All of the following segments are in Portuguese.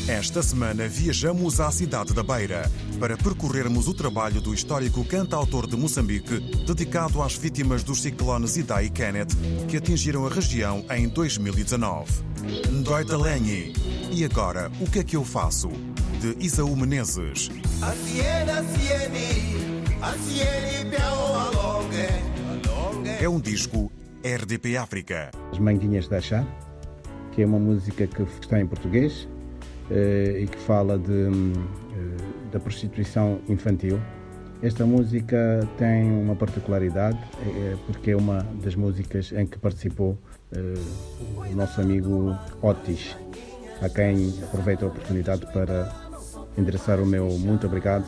Esta semana viajamos à cidade da Beira para percorrermos o trabalho do histórico cantautor de Moçambique dedicado às vítimas dos ciclones Idai e Kenneth que atingiram a região em 2019. Ndoita Lenyi. E agora, o que é que eu faço? De Isaú Menezes. É um disco RDP África. As Manguinhas da Chá, que é uma música que está em português e que fala da prostituição infantil. Esta música tem uma particularidade, porque é uma das músicas em que participou o nosso amigo Otis, a quem aproveito a oportunidade para endereçar o meu muito obrigado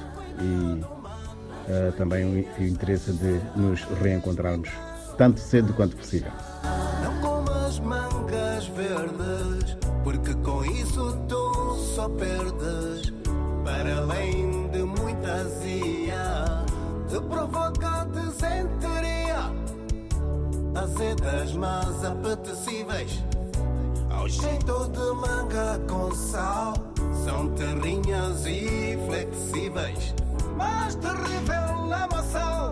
e também o interesse de nos reencontrarmos tanto cedo quanto possível. Não comas mangas verdes, porque com isso tu só perdes. Para além de muita azia, te provoca desenteria. Azedas mas apetecíveis, ao jeito de manga com sal. São terrinhas e flexíveis, mas terrível lamaçal.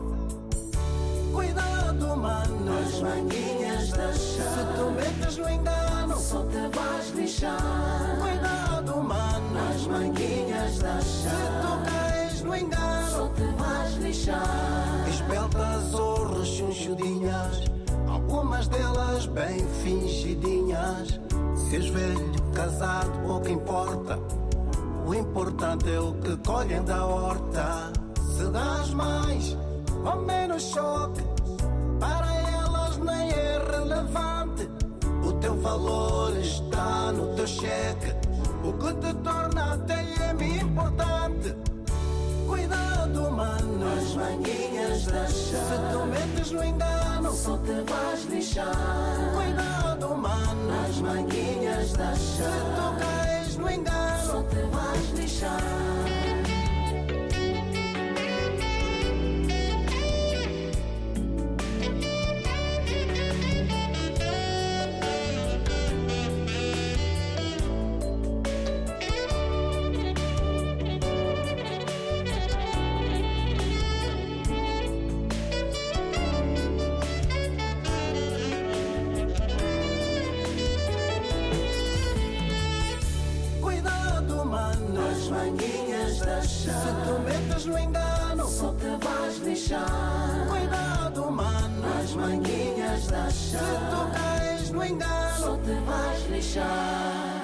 Cuidado, mano, as manguinhas da chá. Se tu metes no engano, só te vais lixar. Cuidado, mano, as manguinhas da chá. Se tu cais no engano, só te vais lixar. Esbeltas ou rechonchudinhas, algumas delas bem fingidinhas. Se és velho, casado, pouco importa. O importante é o que colhem da horta. Se dás mais ou menos choque, para elas nem é relevante. O teu valor está no teu cheque, o que te torna até importante. Cuidado, mano, as manguinhas da chá. Se tu metes no engano, só te vais lixar. Cuidado, mano, as manguinhas da chá. Se tu cais no engano, só te vais lixar. Se tu metes no engano, só te vais lixar. Cuidado, mano, as manguinhas da chá. Se tu cais no engano, só te vais lixar.